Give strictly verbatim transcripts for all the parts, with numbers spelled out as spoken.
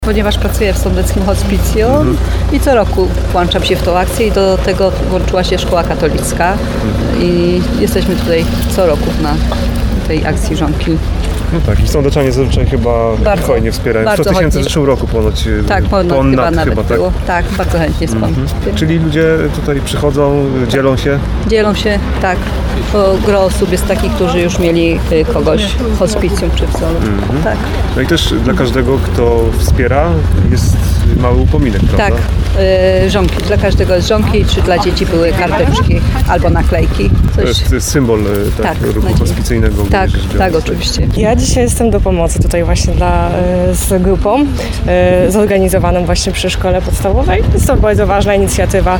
Ponieważ pracuję w sądeckim hospicjum mhm. i co roku włączam się w tą akcję i do tego włączyła się szkoła katolicka mhm. i jesteśmy tutaj co roku na tej akcji Żonki. No tak, i sądeczanie zazwyczaj chyba bardzo hojnie wspierają. sto tysięcy w zeszłym roku ponoć. Tak, ponad, ponad chyba nawet chyba, tak? było. Tak, bardzo chętnie skąd. Mhm. Czyli ludzie tutaj przychodzą, dzielą się? Dzielą się, tak. Bo gro osób jest takich, którzy już mieli kogoś w hospicjum czy w solu. Mhm. Tak. No i też dla każdego, kto wspiera, jest mały upominek, prawda? Tak, yy, żonki. Dla każdego jest żonki, czy dla dzieci były karteczki albo naklejki. Coś. To jest symbol tak, tak, ruchu hospicyjnego. Tak, tak, oczywiście. Ja dzisiaj jestem do pomocy tutaj właśnie dla, z grupą zorganizowaną właśnie przy szkole podstawowej. Jest to bardzo ważna inicjatywa,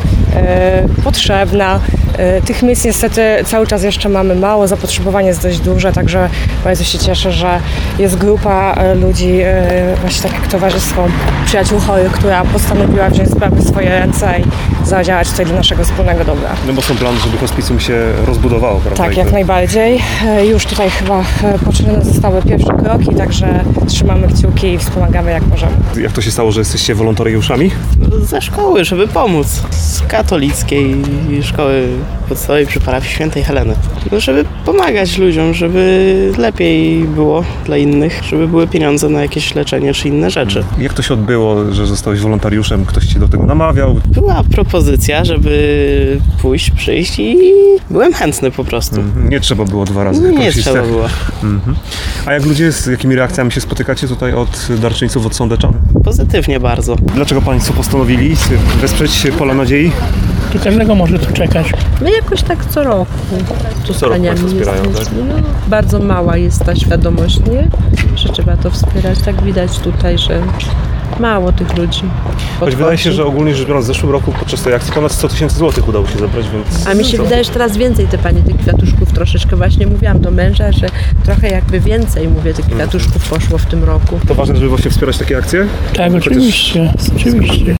potrzebna. Tych miejsc niestety cały czas jeszcze mamy mało, zapotrzebowanie jest dość duże, także bardzo się cieszę, że jest grupa ludzi, właśnie tak jak Towarzystwo Przyjaciół Chorych, która postanowiła wziąć sprawy w swoje ręce i zadziałać tutaj dla naszego wspólnego dobra. No bo są plany, żeby hospicjum się rozbudowało, prawda? Tak, jak najbardziej. Już tutaj chyba poczynione zostały pierwsze kroki, także trzymamy kciuki i wspomagamy jak możemy. Jak to się stało, że jesteście wolontariuszami? Ze szkoły, żeby pomóc. Z katolickiej szkoły podstawowej przy parafii Świętej Heleny. No, żeby pomagać ludziom, żeby lepiej było dla innych, żeby były pieniądze na jakieś leczenie czy inne rzeczy. Jak to się odbyło, że zostałeś wolontariuszem? Ktoś cię do tego namawiał? Była propozycja, żeby pójść, przyjść i byłem chętny po prostu. Mhm. Nie trzeba było dwa razy. Nie, nie trzeba było. Mhm. A jak ludzie, z jakimi reakcjami się spotykacie tutaj od darczyńców, od sądeczan? Pozytywnie bardzo. Dlaczego Państwo postanowili wesprzeć Pola Nadziei? Do każdego może tu czekać. My jakoś tak co roku. Tu co roku Państwo wspierają, tak? No, bardzo mała jest ta świadomość, nie? Że trzeba to wspierać. Tak widać tutaj, że mało tych ludzi. Choć wydaje się, że ogólnie rzecz biorąc w zeszłym roku podczas tej akcji ponad sto tysięcy złotych udało się zebrać, więc... A mi się co? wydaje, że teraz więcej te panie tych kwiatuszków troszeczkę właśnie mówiłam do męża, że trochę jakby więcej, mówię, tych kwiatuszków poszło w tym roku. To ważne, żeby właśnie wspierać takie akcje? Tak, oczywiście, oczywiście.